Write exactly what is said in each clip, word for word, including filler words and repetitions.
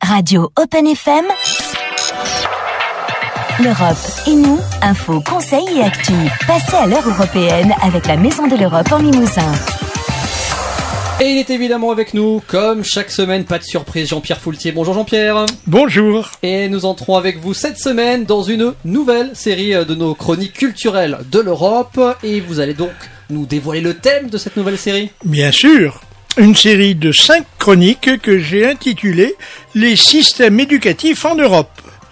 Radio Open F M. L'Europe et nous, info, conseils et actu. Passez à l'heure européenne avec la Maison de l'Europe en Limousin. Et il est évidemment avec nous, comme chaque semaine, pas de surprise, Jean-Pierre Foultier. Bonjour Jean-Pierre. Bonjour. Et nous entrons avec vous cette semaine dans une nouvelle série de nos chroniques culturelles de l'Europe. Et vous allez donc nous dévoiler le thème de cette nouvelle série ? Bien sûr. Une série de cinq chroniques que j'ai intitulées « Les systèmes éducatifs en Europe ».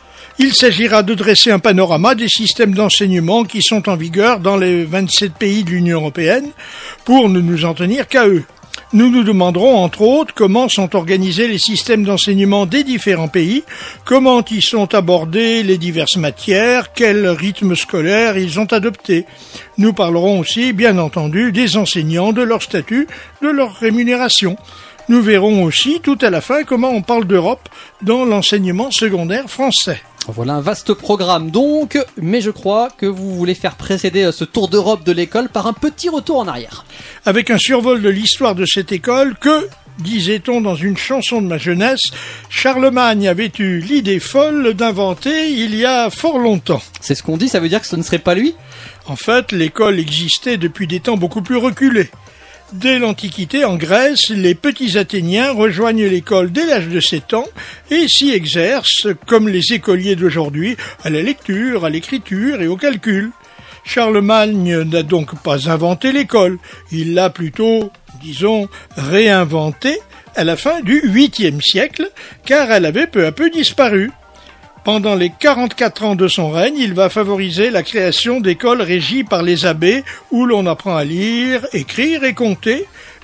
Il s'agira de dresser un panorama des systèmes d'enseignement qui sont en vigueur dans les vingt-sept pays de l'Union européenne pour ne nous en tenir qu'à eux. Nous nous demanderons entre autres comment sont organisés les systèmes d'enseignement des différents pays, comment y sont abordées les diverses matières, quel rythme scolaire ils ont adopté. Nous parlerons aussi, bien entendu, des enseignants, de leur statut, de leur rémunération. Nous verrons aussi, tout à la fin, comment on parle d'Europe dans l'enseignement secondaire français. Voilà un vaste programme donc, mais je crois que vous voulez faire précéder ce tour d'Europe de l'école par un petit retour en arrière. Avec un survol de l'histoire de cette école que, disait-on dans une chanson de ma jeunesse, Charlemagne avait eu l'idée folle d'inventer il y a fort longtemps. C'est ce qu'on dit, ça veut dire que ce ne serait pas lui ? En fait, l'école existait depuis des temps beaucoup plus reculés. Dès l'Antiquité, en Grèce, les petits Athéniens rejoignent l'école dès l'âge de sept ans et s'y exercent, comme les écoliers d'aujourd'hui, à la lecture, à l'écriture et au calcul. Charlemagne n'a donc pas inventé l'école, il l'a plutôt, disons, réinventée à la fin du huitième siècle, car elle avait peu à peu disparu. Pendant les quarante-quatre ans de son règne, il va favoriser la création d'écoles régies par les abbés où l'on apprend à lire, écrire et compter,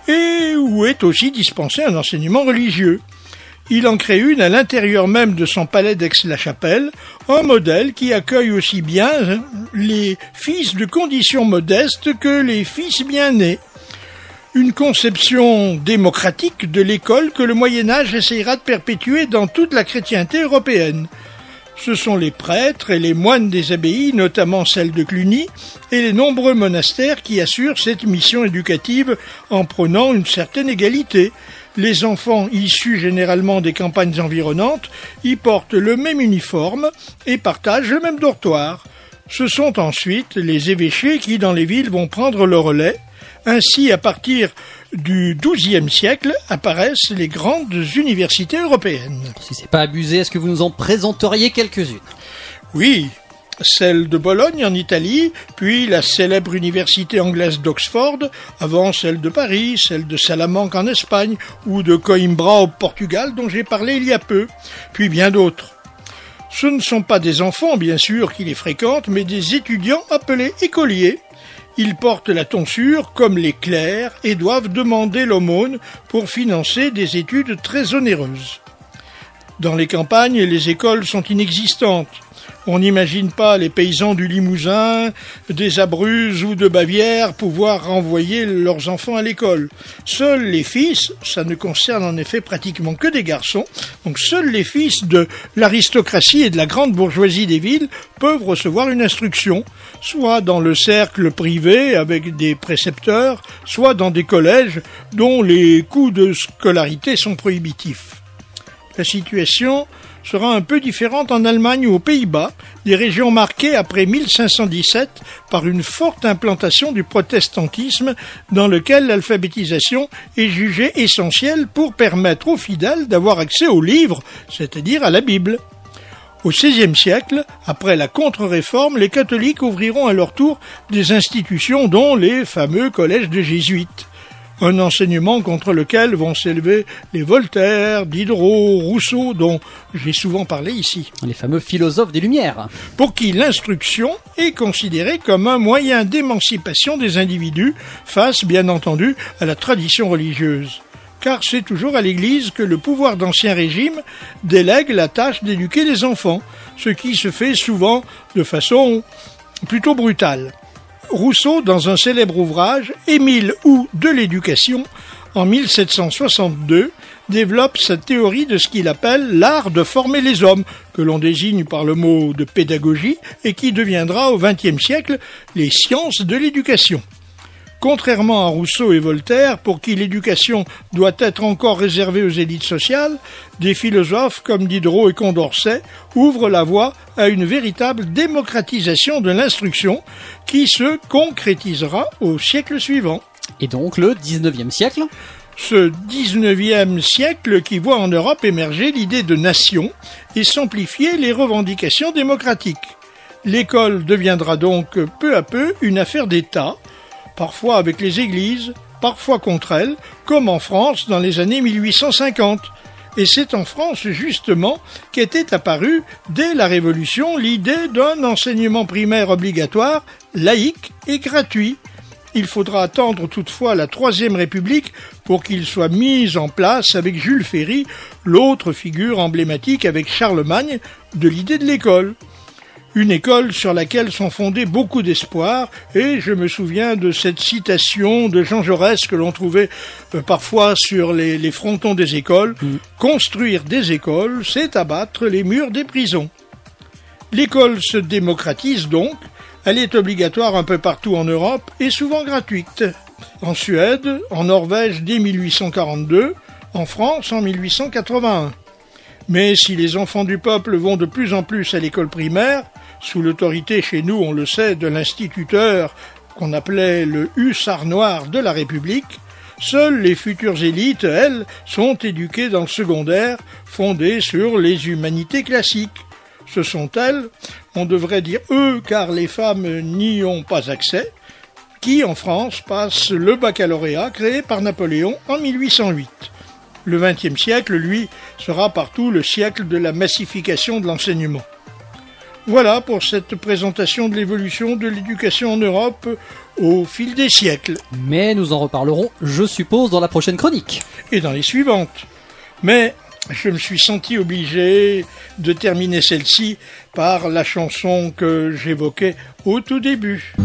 et où est aussi dispensé un enseignement religieux. Il en crée une à l'intérieur même de son palais d'Aix-la-Chapelle, un modèle qui accueille aussi bien les fils de conditions modestes que les fils bien nés. Une conception démocratique de l'école que le Moyen-Âge essayera de perpétuer dans toute la chrétienté européenne. Ce sont les prêtres et les moines des abbayes, notamment celle de Cluny, et les nombreux monastères qui assurent cette mission éducative en prônant une certaine égalité. Les enfants issus généralement des campagnes environnantes y portent le même uniforme et partagent le même dortoir. Ce sont ensuite les évêchés qui, dans les villes, vont prendre le relais. Ainsi, à partir du douzième siècle, apparaissent les grandes universités européennes. Si c'est pas abusé, est-ce que vous nous en présenteriez quelques-unes ? Oui, celle de Bologne en Italie, puis la célèbre université anglaise d'Oxford, avant celle de Paris, celle de Salamanque en Espagne, ou de Coimbra au Portugal, dont j'ai parlé il y a peu, puis bien d'autres. Ce ne sont pas des enfants, bien sûr, qui les fréquentent, mais des étudiants appelés écoliers. Ils portent la tonsure comme les clercs et doivent demander l'aumône pour financer des études très onéreuses. Dans les campagnes, les écoles sont inexistantes. On n'imagine pas les paysans du Limousin, des Abruzzes ou de Bavière pouvoir renvoyer leurs enfants à l'école. Seuls les fils, ça ne concerne en effet pratiquement que des garçons, donc seuls les fils de l'aristocratie et de la grande bourgeoisie des villes peuvent recevoir une instruction, soit dans le cercle privé avec des précepteurs, soit dans des collèges dont les coûts de scolarité sont prohibitifs. La situation sera un peu différente en Allemagne ou aux Pays-Bas, des régions marquées après mille cinq cent dix-sept par une forte implantation du protestantisme dans lequel l'alphabétisation est jugée essentielle pour permettre aux fidèles d'avoir accès aux livres, c'est-à-dire à la Bible. Au seizième siècle, après la contre-réforme, les catholiques ouvriront à leur tour des institutions dont les fameux collèges de jésuites. Un enseignement contre lequel vont s'élever les Voltaire, Diderot, Rousseau, dont j'ai souvent parlé ici. Les fameux philosophes des Lumières. Pour qui l'instruction est considérée comme un moyen d'émancipation des individus face, bien entendu, à la tradition religieuse. Car c'est toujours à l'Église que le pouvoir d'Ancien Régime délègue la tâche d'éduquer les enfants, ce qui se fait souvent de façon plutôt brutale. Rousseau, dans un célèbre ouvrage, Émile Hou de l'éducation, en mille sept cent soixante-deux, développe sa théorie de ce qu'il appelle l'art de former les hommes, que l'on désigne par le mot de pédagogie, et qui deviendra au vingtième siècle les sciences de l'éducation. Contrairement à Rousseau et Voltaire, pour qui l'éducation doit être encore réservée aux élites sociales, des philosophes comme Diderot et Condorcet ouvrent la voie à une véritable démocratisation de l'instruction qui se concrétisera au siècle suivant. Et donc le dix-neuvième siècle ? Ce dix-neuvième siècle qui voit en Europe émerger l'idée de nation et s'amplifier les revendications démocratiques. L'école deviendra donc peu à peu une affaire d'État, parfois avec les églises, parfois contre elles, comme en France dans les années mille huit cent cinquante. Et c'est en France, justement, qu'était apparue, dès la Révolution, l'idée d'un enseignement primaire obligatoire, laïque et gratuit. Il faudra attendre toutefois la Troisième République pour qu'il soit mis en place avec Jules Ferry, l'autre figure emblématique avec Charlemagne de l'idée de l'école. Une école sur laquelle sont fondés beaucoup d'espoirs, et je me souviens de cette citation de Jean Jaurès que l'on trouvait euh, parfois sur les, les frontons des écoles. Mmh. « Construire des écoles, c'est abattre les murs des prisons ». L'école se démocratise donc. Elle est obligatoire un peu partout en Europe et souvent gratuite. En Suède, en Norvège dès mille huit cent quarante-deux, en France en mille huit cent quatre-vingt-un. Mais si les enfants du peuple vont de plus en plus à l'école primaire, sous l'autorité chez nous, on le sait, de l'instituteur qu'on appelait le hussard noir de la République, seules les futures élites, elles, sont éduquées dans le secondaire, fondé sur les humanités classiques. Ce sont elles, on devrait dire eux, car les femmes n'y ont pas accès, qui en France passent le baccalauréat créé par Napoléon en mille huit cent huit. Le vingtième siècle, lui, sera partout le siècle de la massification de l'enseignement. Voilà pour cette présentation de l'évolution de l'éducation en Europe au fil des siècles. Mais nous en reparlerons, je suppose, dans la prochaine chronique. Et dans les suivantes. Mais je me suis senti obligé de terminer celle-ci par la chanson que j'évoquais au tout début.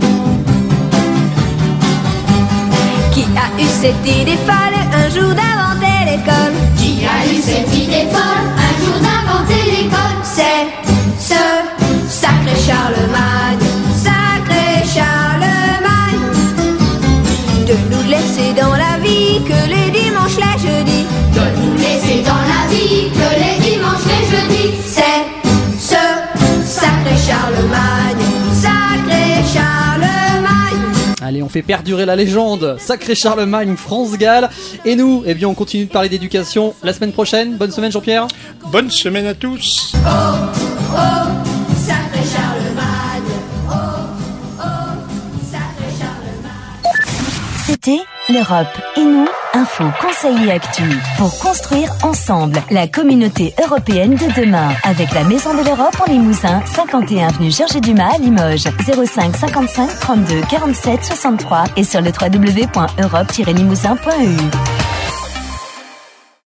Qui a eu cette idée folle un jour d'inventer l'école? Qui a eu cette idée folle un jour d'inventer l'école? C'est ce sacré Charlemagne, sacré Charlemagne, de nous laisser dans la vie que les dimanches, les jeudis, de nous laisser dans la vie que les dimanches, les jeudis. C'est ce sacré Charlemagne, sacré Charlemagne. Allez, on fait perdurer la légende. Sacré Charlemagne, France-Galles. Et nous, eh bien, on continue de parler d'éducation la semaine prochaine. Bonne semaine, Jean-Pierre. Bonne semaine à tous. Oh, oh, sacré Charlemagne. Oh, oh, sacré Charlemagne. C'était l'Europe et nous, info, conseil et actu. Pour construire ensemble la communauté européenne de demain. Avec la Maison de l'Europe en Limousin, cinquante et un avenue Georges Dumas à Limoges. zéro cinq cinquante-cinq trente-deux quarante-sept soixante-trois et sur le w w w point europe tiret limousin point e u.